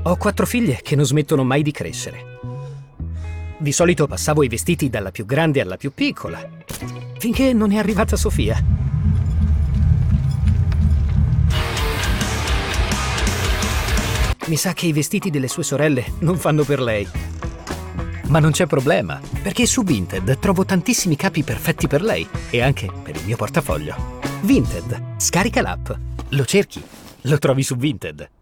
Ho 4 figlie che non smettono mai di crescere. Di solito passavo i vestiti dalla più grande alla più piccola, finché non è arrivata Sofia. Mi sa che i vestiti delle sue sorelle non fanno per lei. Ma non c'è problema, perché su Vinted trovo tantissimi capi perfetti per lei e anche per il mio portafoglio. Vinted, scarica l'app, lo cerchi, lo trovi su Vinted.